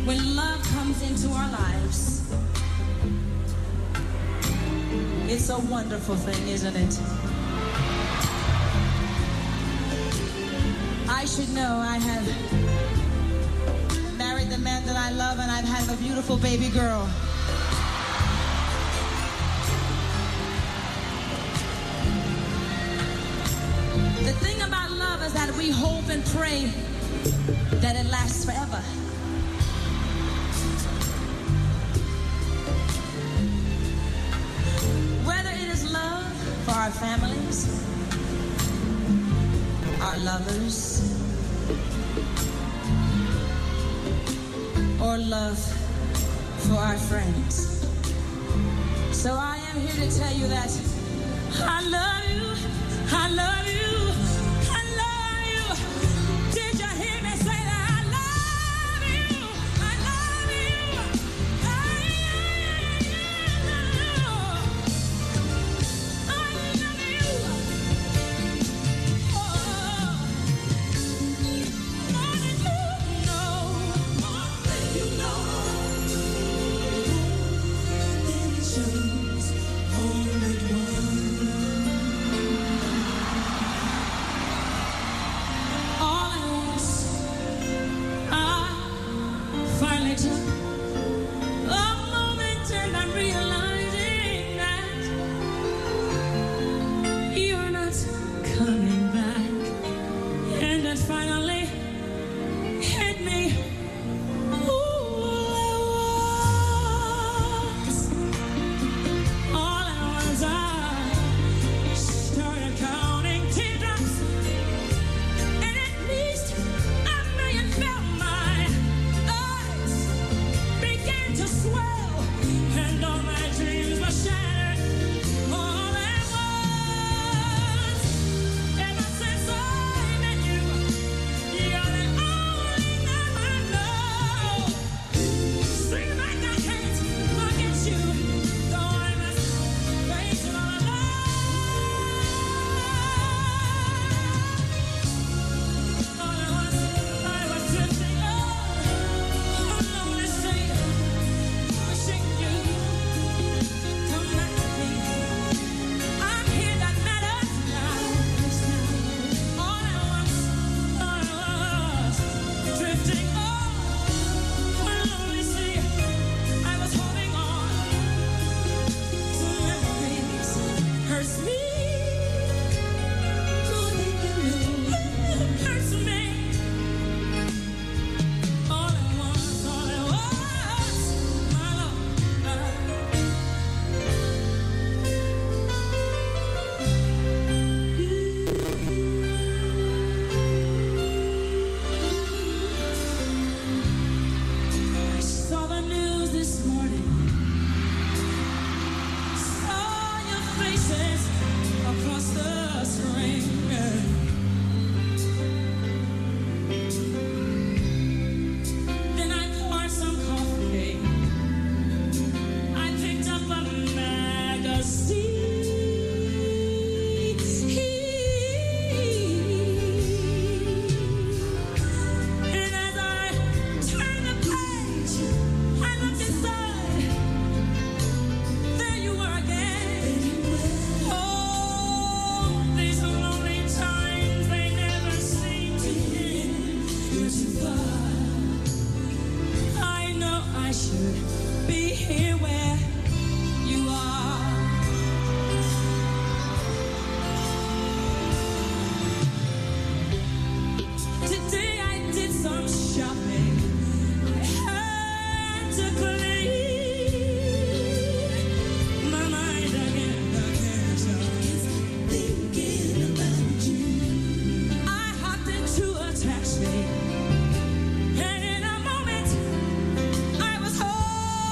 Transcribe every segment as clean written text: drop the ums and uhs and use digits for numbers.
When love comes into our lives, it's a wonderful thing, isn't it? I should know I have married the man that I love, and I've had a beautiful baby girl. The thing about love is that we hope and pray that it lasts forever. Whether it is love for our families, our lovers, or love for our friends. So I am here to tell you that I love you, I love you, I love you. Did you hear me say that? I love you, I love you, I love you. And in a moment, I was home.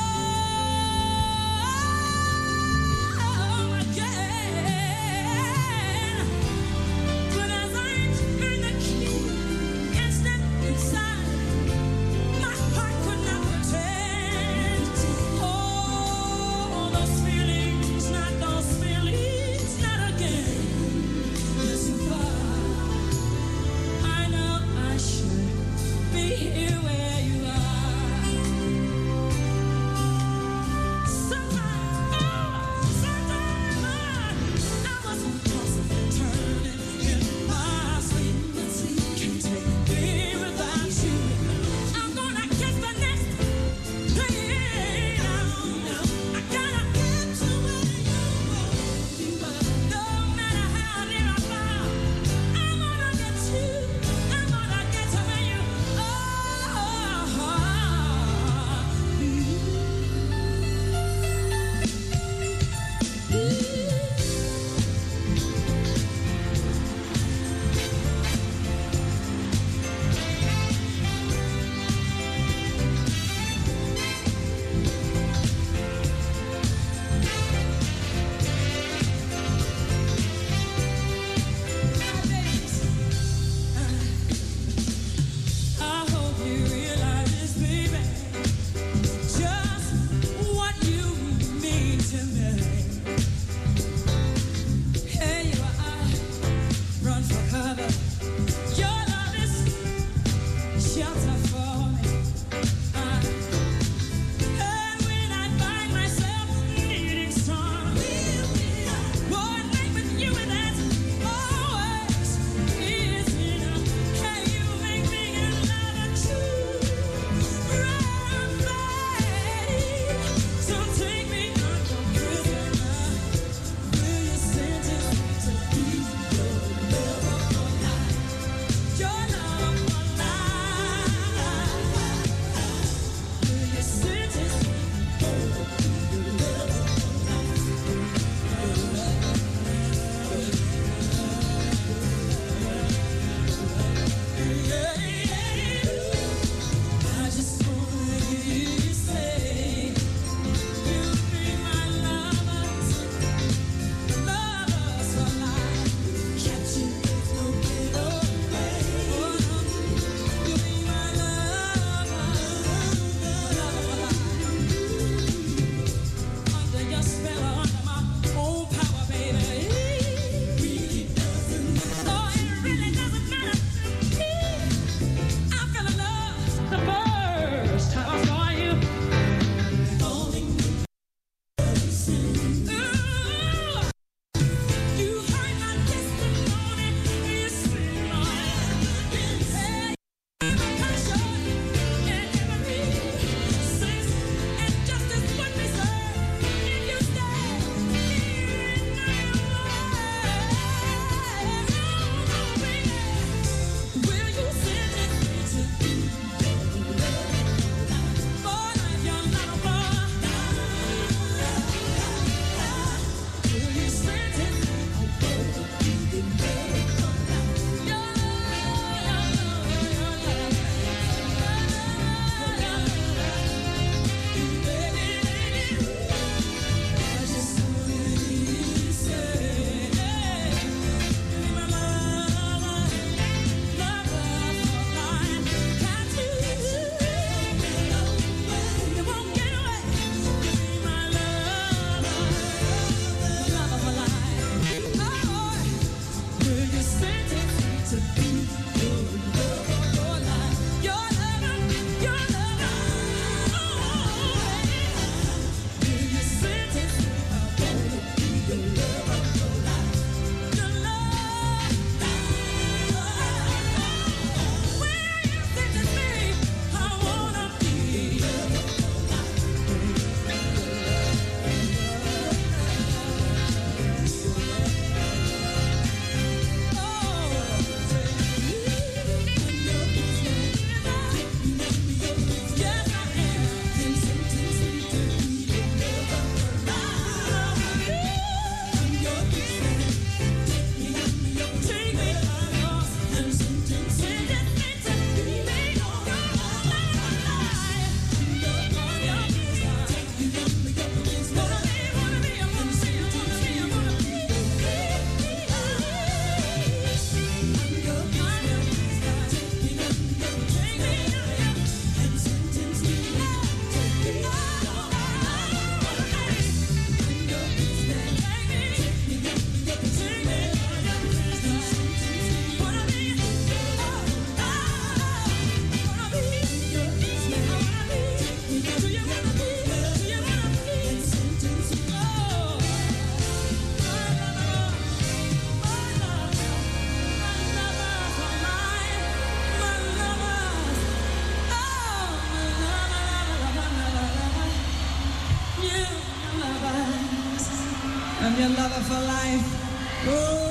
I'm your lover for life. Ooh.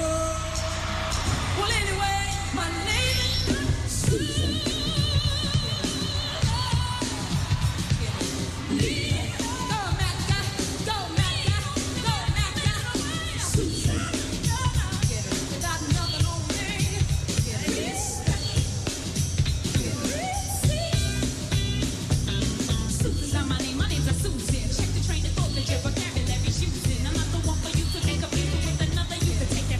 Well, anyway, my name is Susan. Vocabulary using. I'm not the one for you to make a people with another. You can take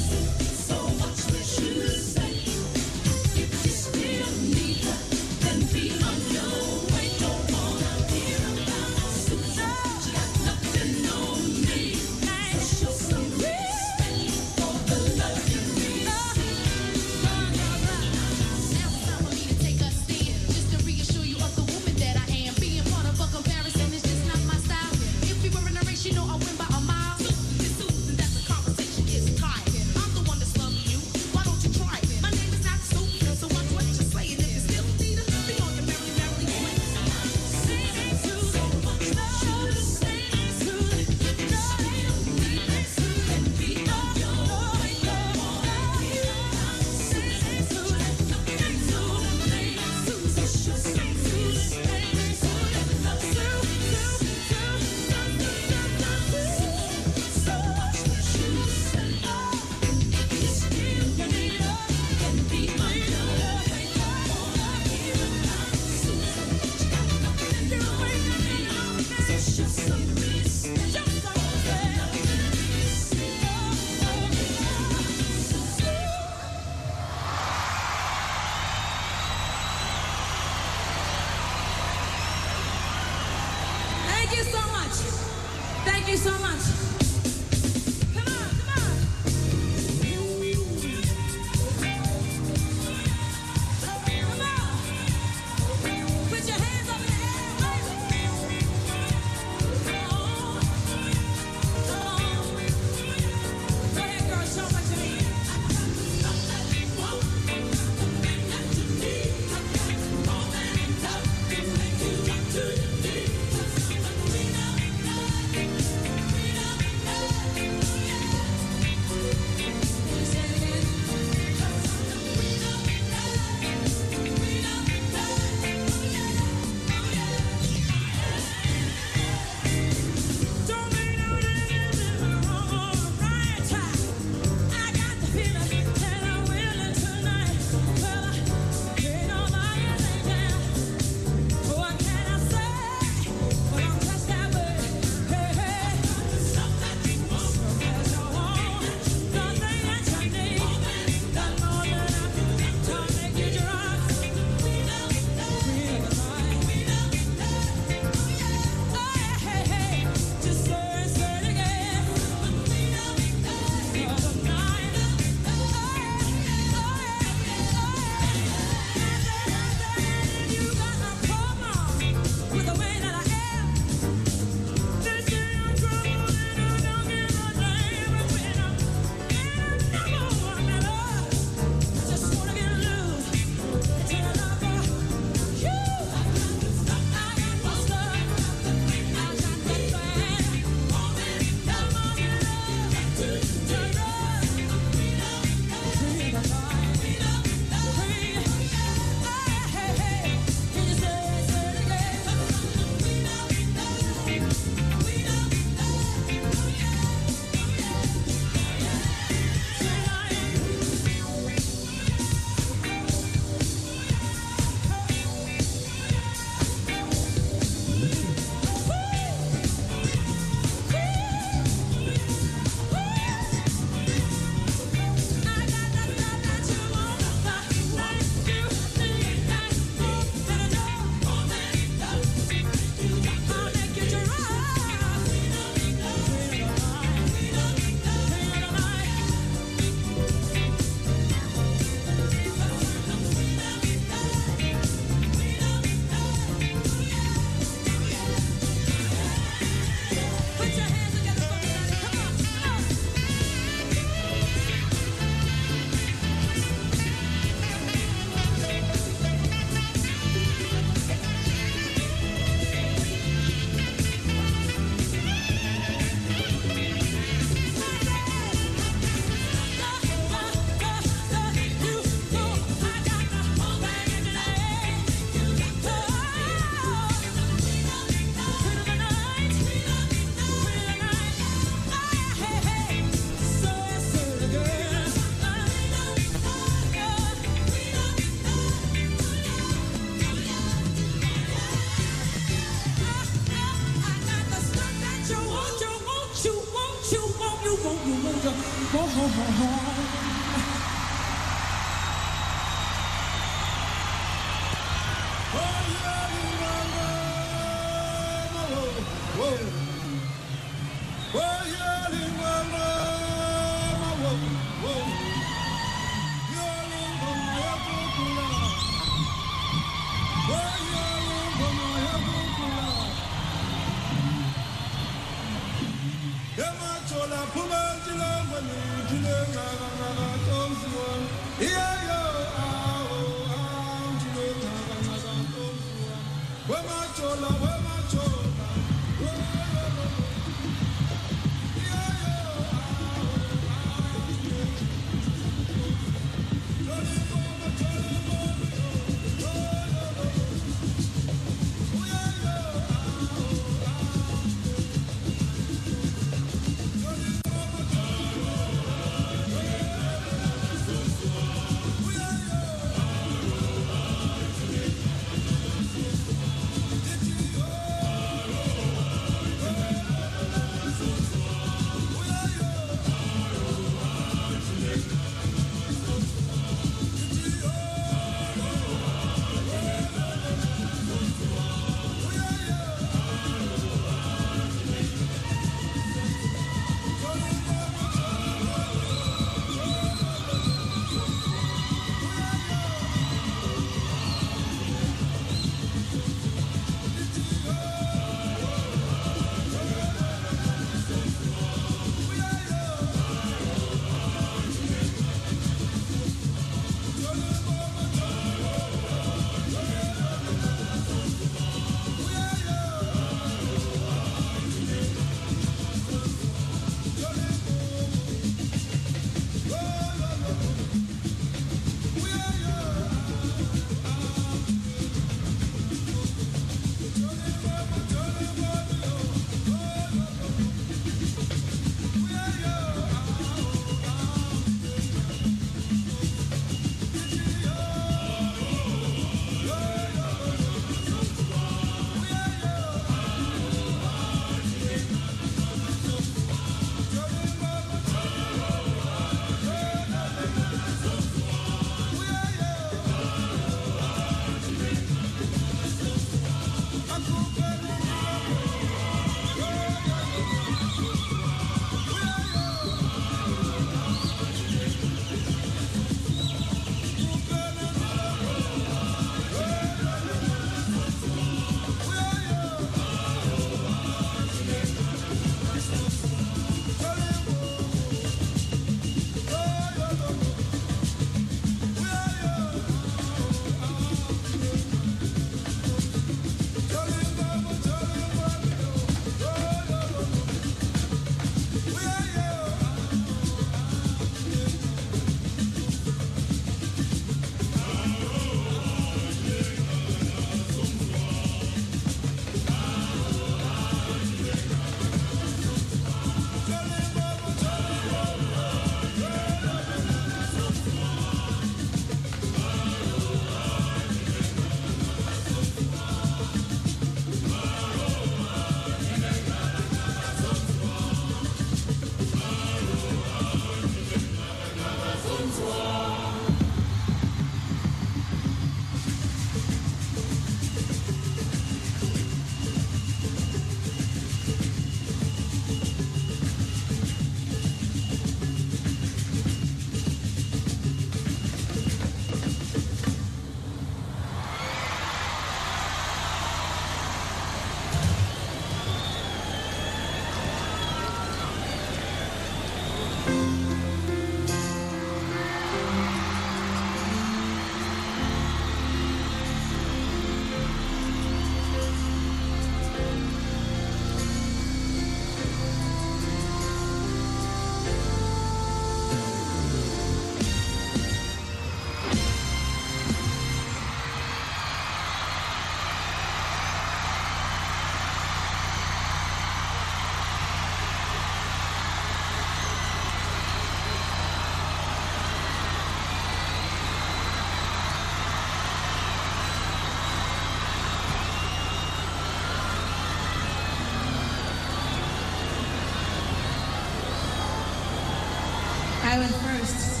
I would first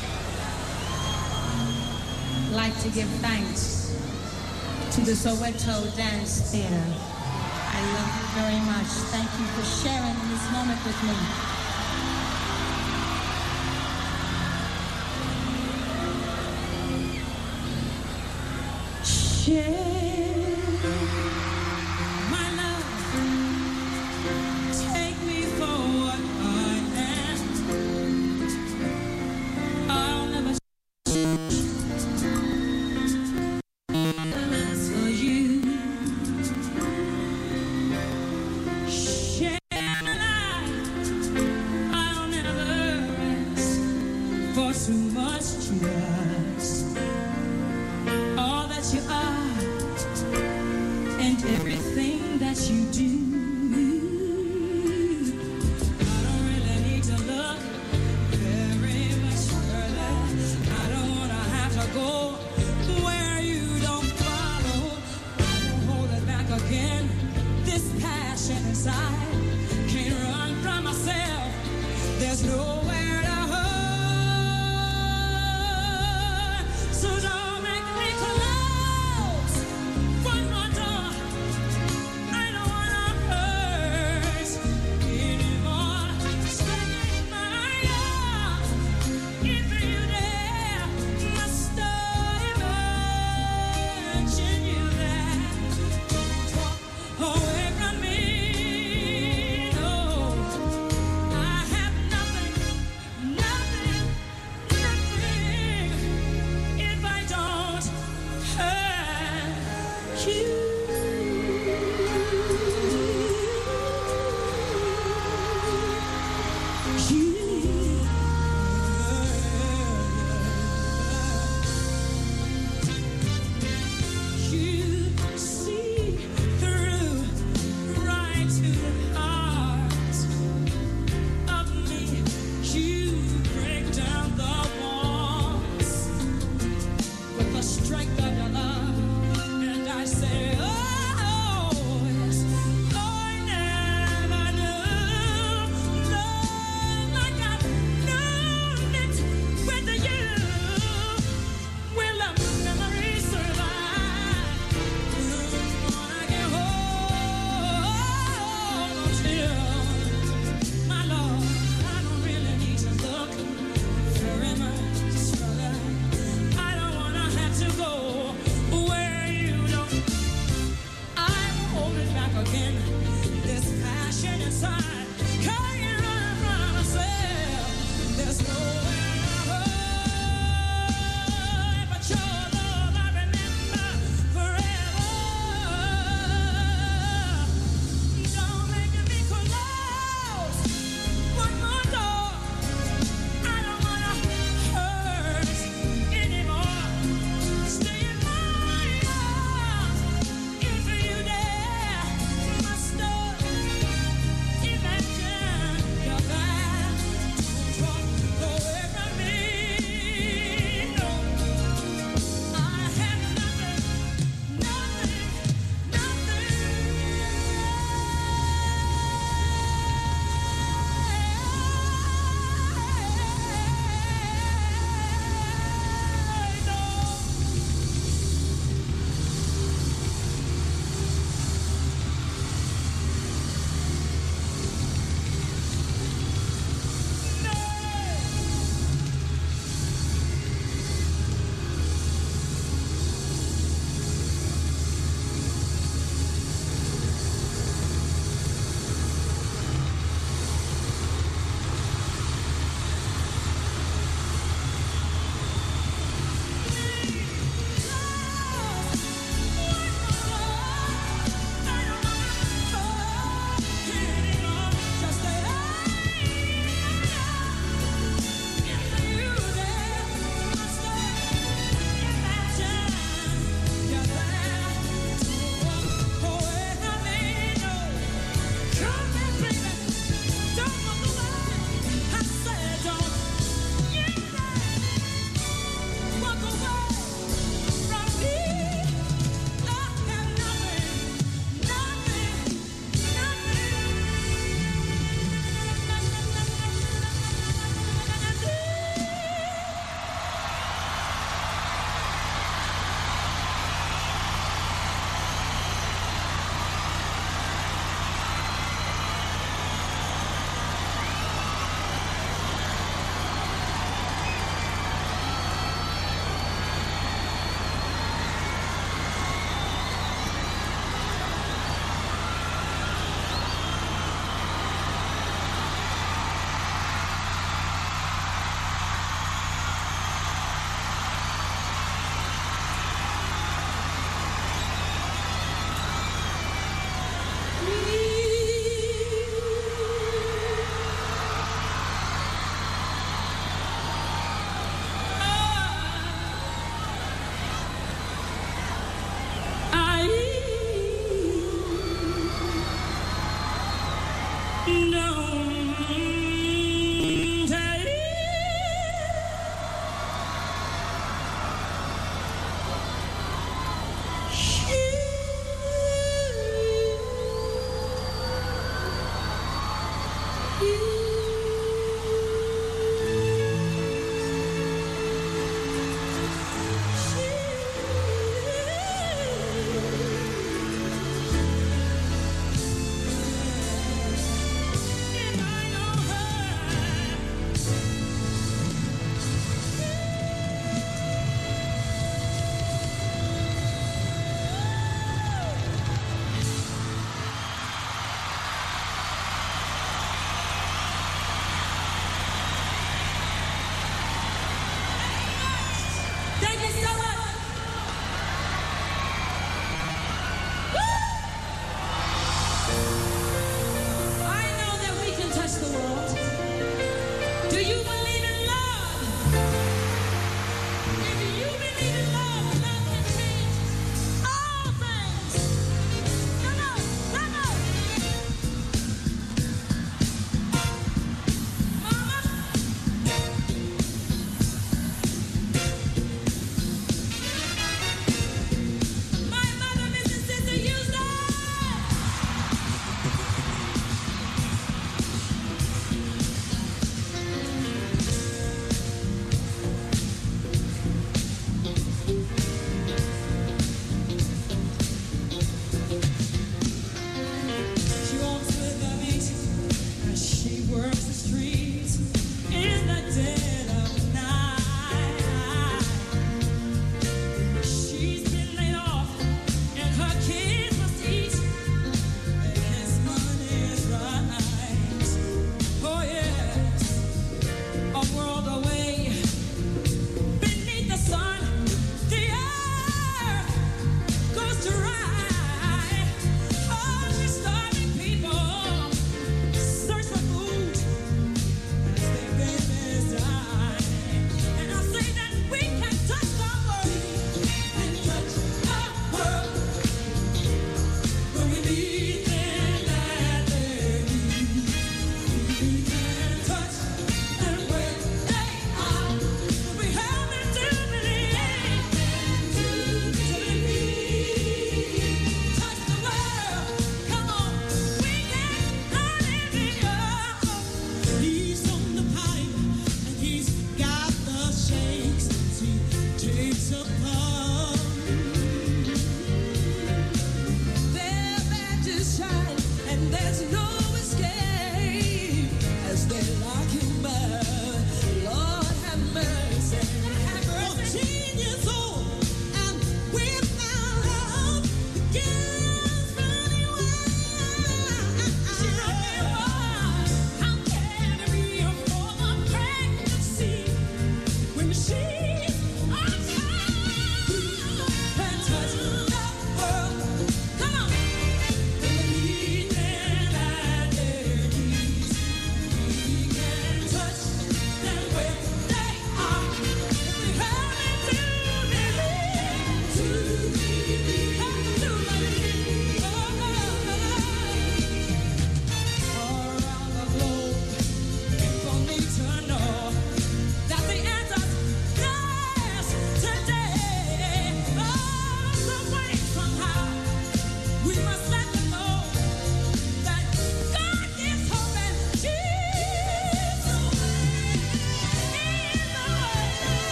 like to give thanks to the Soweto Dance Theater. I love you very much. Thank you for sharing this moment with me. Share my love. Take me for what I am. I'll never for you. Share my life. I'll never ask for too much just all that you are and everything that you do. I don't really need to look very much further. I don't want to have to go where you don't follow. I won't hold it back again. This passion inside can't run from myself. There's nowhere to hide. So don't make me close one more door. I don't want to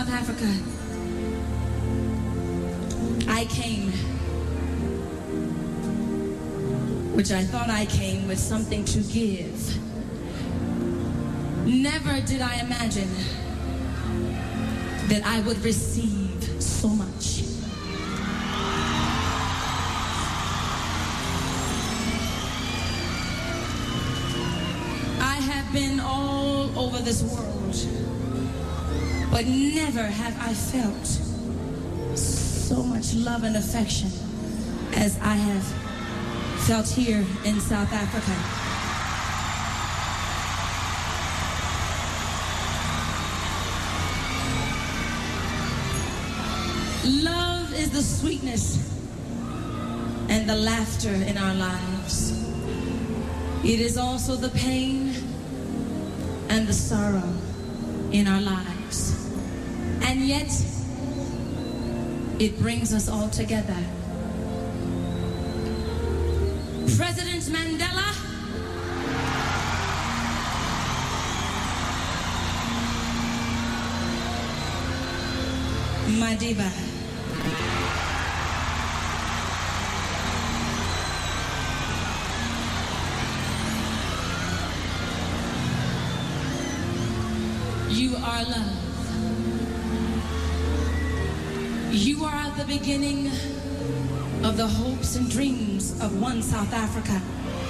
South Africa, I came, which I thought I came with something to give. Never did I imagine that I would receive so much. I have been all over this world, but never have I felt so much love and affection as I have felt here in South Africa. Love is the sweetness and the laughter in our lives. It is also the pain and the sorrow in our lives. And yet, it brings us all together. President Mandela, Madiba. You are love. You are at the beginning of the hopes and dreams of one South Africa.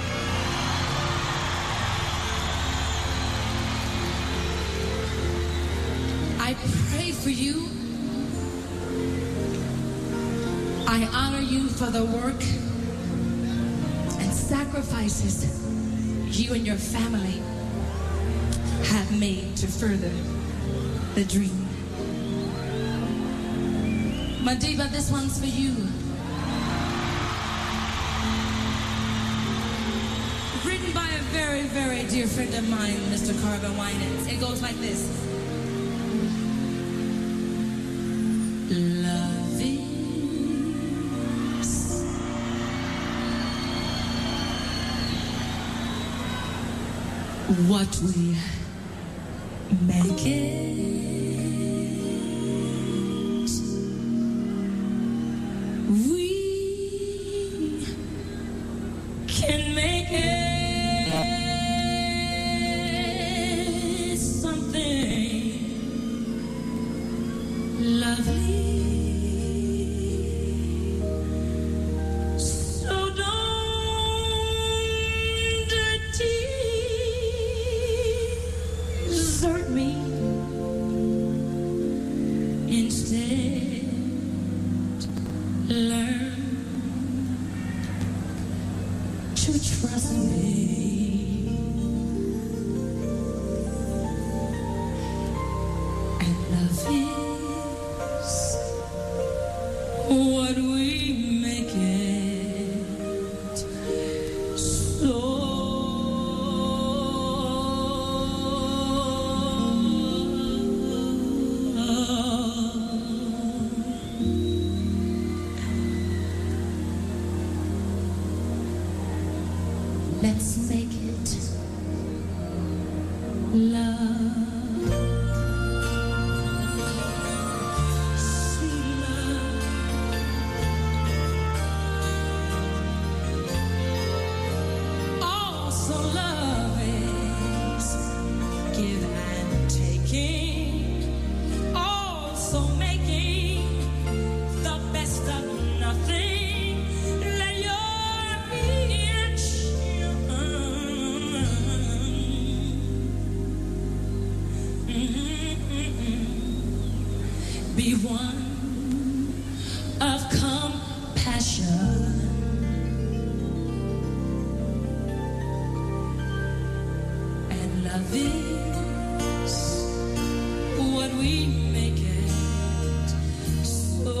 I pray for you. I honor you for the work and sacrifices you and your family have made to further the dream. Madiba, this one's for you. Written by a very, very dear friend of mine, Mr. Carver Winans. It goes like this. Love is what we make it. We can make it something lovely. So don't desert me. Instead, learn to trust me. And love is what we make it. So let's make it love. Sweet love. Also love is give and taking. Also making the best of nothing. Let your reach be one of compassion and love is what we make it. So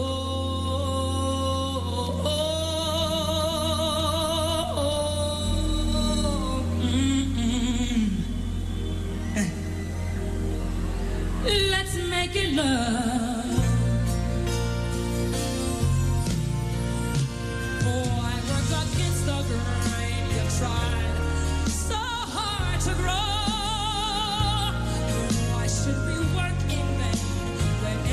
let's make it love. Oh, I work against the grain. You tried so hard to grow. Why should we work in vain when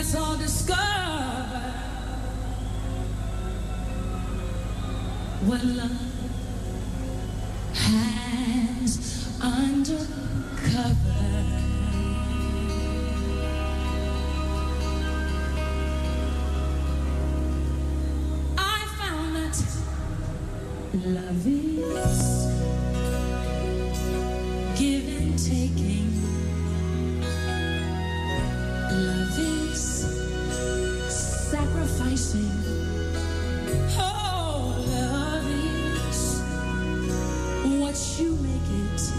let's all discover what love has undercover. I found that love is give and taking. Love is sacrificing. Oh, love is what you make it.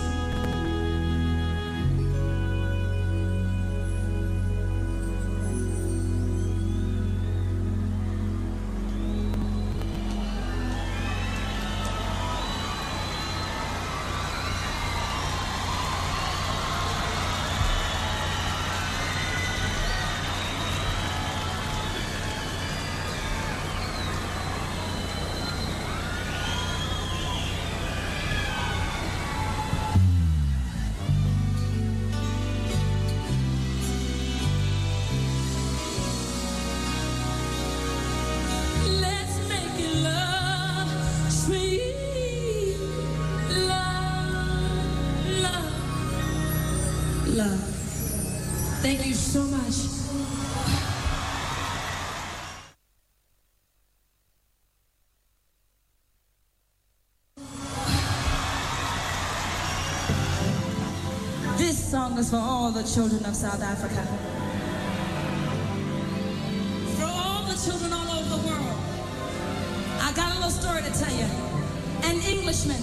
Thank you so much. This song is for all the children of South Africa. For all the children all over the world. I got a little story to tell you. An Englishman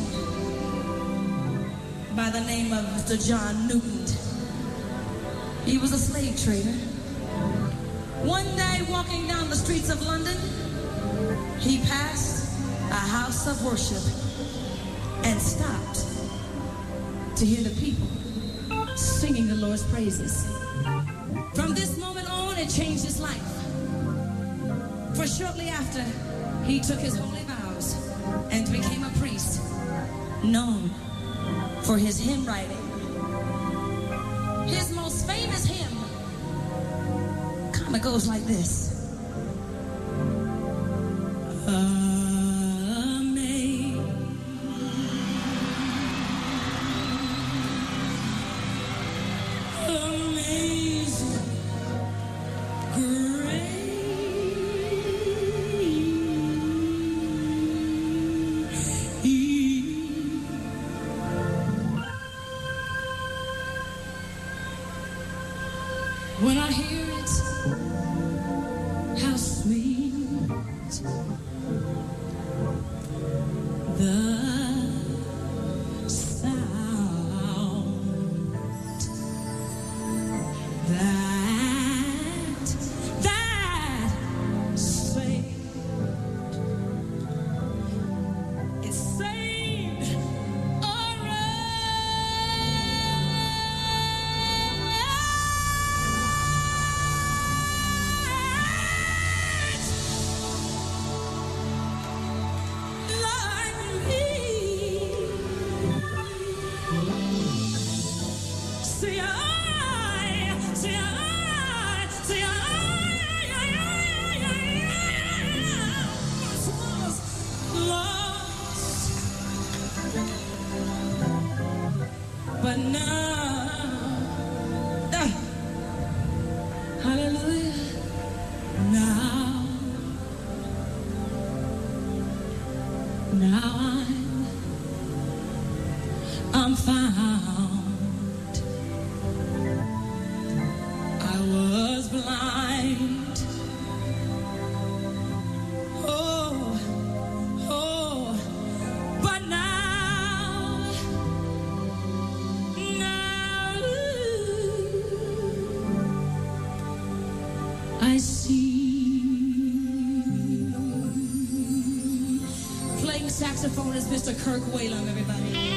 by the name of Mr. John Newton. He was a slave trader. One day, walking down the streets of London, he passed a house of worship and stopped to hear the people singing the Lord's praises. From this moment on, it changed his life. For shortly after, he took his holy vows and became a priest, known for his hymn writing. His most famous hymn kind of goes like this. When I hear it, how sweet the sound that saved. It saved a But now, hallelujah, now I'm found. I was blind. Oh, but now I see. Playing saxophone is Mr. Kirk Whalum, everybody.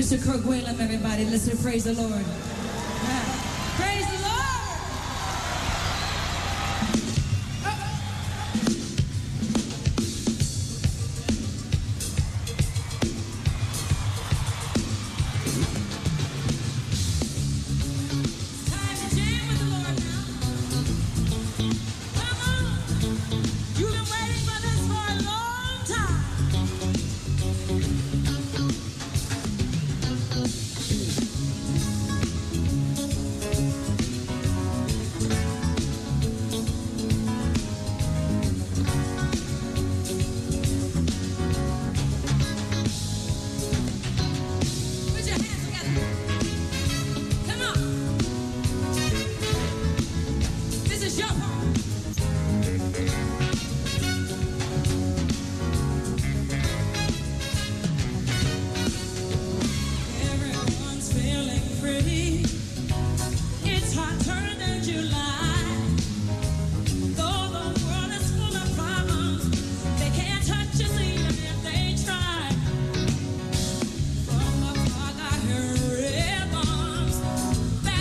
Mr. Kirk Whalum, everybody. Let's say praise the Lord.